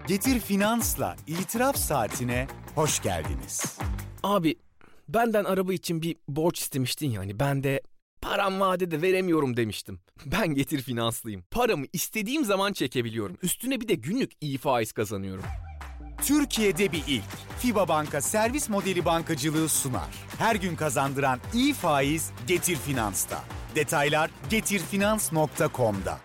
Getir Finans'la İtiraf Saatine hoş geldiniz. Abi benden araba için bir borç istemiştin yani ben de param vadede veremiyorum demiştim. Ben Getir Finanslıyım. Paramı istediğim zaman çekebiliyorum. Üstüne bir de günlük iyi faiz kazanıyorum. Türkiye'de bir ilk. FIBA Banka servis modeli bankacılığı sunar. Her gün kazandıran iyi faiz Getir Finans'ta. Detaylar getirfinans.com'da.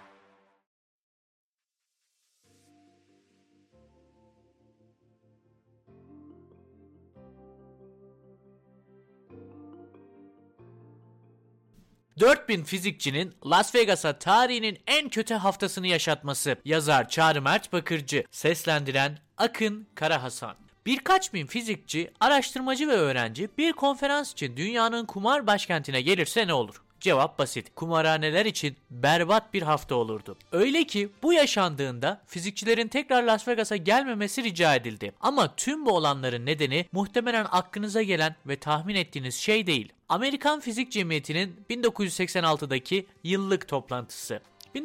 ...4000 fizikçinin Las Vegas'a tarihinin en kötü haftasını yaşatması. Yazar Çağrı Mert Bakırcı, seslendiren Akın Karahasan. Birkaç bin fizikçi, araştırmacı ve öğrenci bir konferans için dünyanın kumar başkentine gelirse ne olur? Cevap basit. Kumarhaneler için berbat bir hafta olurdu. Öyle ki bu yaşandığında fizikçilerin tekrar Las Vegas'a gelmemesi rica edildi. Ama tüm bu olanların nedeni muhtemelen aklınıza gelen ve tahmin ettiğiniz şey değil. Amerikan Fizik Cemiyeti'nin 1986'daki yıllık toplantısı.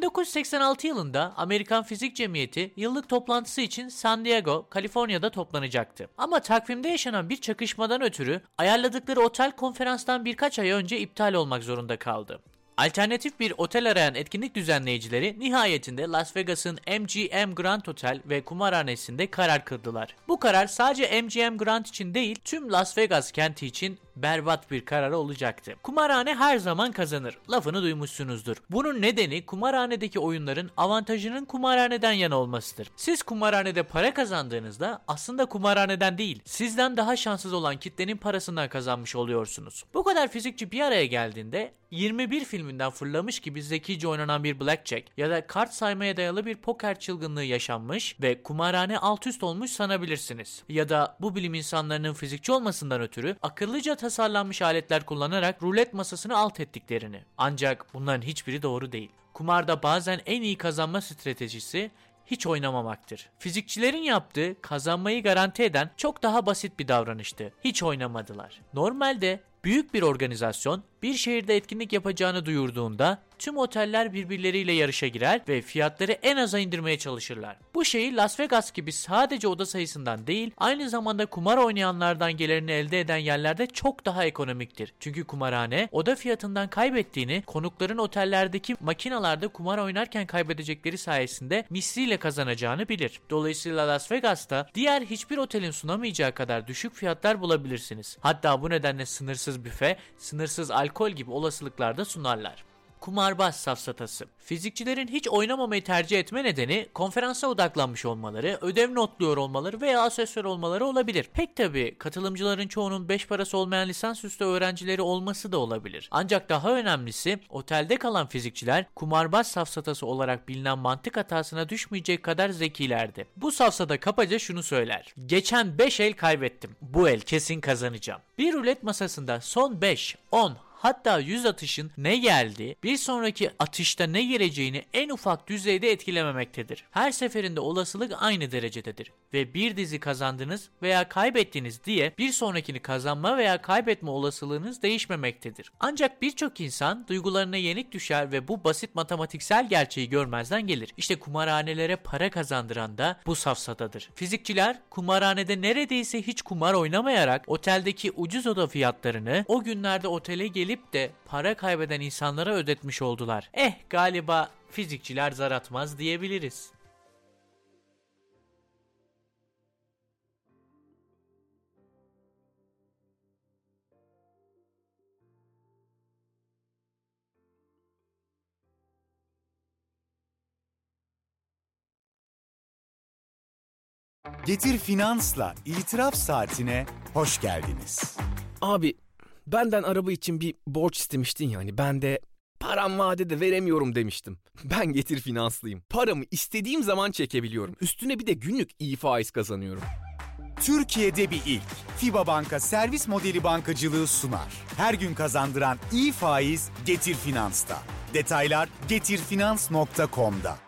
1986 yılında Amerikan Fizik Cemiyeti yıllık toplantısı için San Diego, Kaliforniya'da toplanacaktı. Ama takvimde yaşanan bir çakışmadan ötürü ayarladıkları otel konferanstan birkaç ay önce iptal olmak zorunda kaldı. Alternatif bir otel arayan etkinlik düzenleyicileri nihayetinde Las Vegas'ın MGM Grand Hotel ve kumarhanesinde karar kıldılar. Bu karar sadece MGM Grand için değil, tüm Las Vegas kenti için berbat bir karar olacaktı. Kumarhane her zaman kazanır. Lafını duymuşsunuzdur. Bunun nedeni kumarhanedeki oyunların avantajının kumarhaneden yana olmasıdır. Siz kumarhanede para kazandığınızda aslında kumarhaneden değil, sizden daha şanssız olan kitlenin parasından kazanmış oluyorsunuz. Bu kadar fizikçi bir araya geldiğinde 21 filminden fırlamış gibi zekice oynanan bir blackjack ya da kart saymaya dayalı bir poker çılgınlığı yaşanmış ve kumarhane alt üst olmuş sanabilirsiniz. Ya da bu bilim insanlarının fizikçi olmasından ötürü akıllıca tasarlanmış aletler kullanarak rulet masasını alt ettiklerini. Ancak bunların hiçbiri doğru değil. Kumarda bazen en iyi kazanma stratejisi hiç oynamamaktır. Fizikçilerin yaptığı kazanmayı garanti eden çok daha basit bir davranıştı. Hiç oynamadılar. Normalde büyük bir organizasyon bir şehirde etkinlik yapacağını duyurduğunda tüm oteller birbirleriyle yarışa girer ve fiyatları en aza indirmeye çalışırlar. Bu şehir Las Vegas gibi sadece oda sayısından değil, aynı zamanda kumar oynayanlardan gelirini elde eden yerlerde çok daha ekonomiktir. Çünkü kumarhane oda fiyatından kaybettiğini konukların otellerdeki makinalarda kumar oynarken kaybedecekleri sayesinde misliyle kazanacağını bilir. Dolayısıyla Las Vegas'ta diğer hiçbir otelin sunamayacağı kadar düşük fiyatlar bulabilirsiniz. Hatta bu nedenle sınırsız büfe, sınırsız alkol gibi olasılıklar da sunarlar. Kumarbaz safsatası. Fizikçilerin hiç oynamamayı tercih etme nedeni konferansa odaklanmış olmaları, ödev notluyor olmaları veya asesör olmaları olabilir. Pek tabii katılımcıların çoğunun beş parası olmayan lisansüstü öğrencileri olması da olabilir. Ancak daha önemlisi otelde kalan fizikçiler kumarbaz safsatası olarak bilinen mantık hatasına düşmeyecek kadar zekilerdi. Bu safsata kabaca şunu söyler: geçen 5 el kaybettim. Bu el kesin kazanacağım. Bir rulet masasında son 5, 10 hatta 100 atışın ne geldiği, bir sonraki atışta ne geleceğini en ufak düzeyde etkilememektedir. Her seferinde olasılık aynı derecededir ve bir dizi kazandınız veya kaybettiniz diye bir sonrakini kazanma veya kaybetme olasılığınız değişmemektedir. Ancak birçok insan duygularına yenik düşer ve bu basit matematiksel gerçeği görmezden gelir. İşte kumarhanelere para kazandıran da bu safsatadır. Fizikçiler kumarhanede neredeyse hiç kumar oynamayarak oteldeki ucuz oda fiyatlarını o günlerde otele gelip de para kaybeden insanlara ödetmiş oldular. Galiba fizikçiler zar atmaz diyebiliriz. Getir Finans'la İtiraf Saatine hoş geldiniz. Abi benden araba için bir borç istemiştin yani ben de param vadede veremiyorum demiştim. Ben Getir Finanslıyım. Paramı istediğim zaman çekebiliyorum. Üstüne bir de günlük iyi faiz kazanıyorum. Türkiye'de bir ilk. FIBA Banka servis modeli bankacılığı sunar. Her gün kazandıran iyi faiz Getir Finans'ta. Detaylar getirfinans.com'da.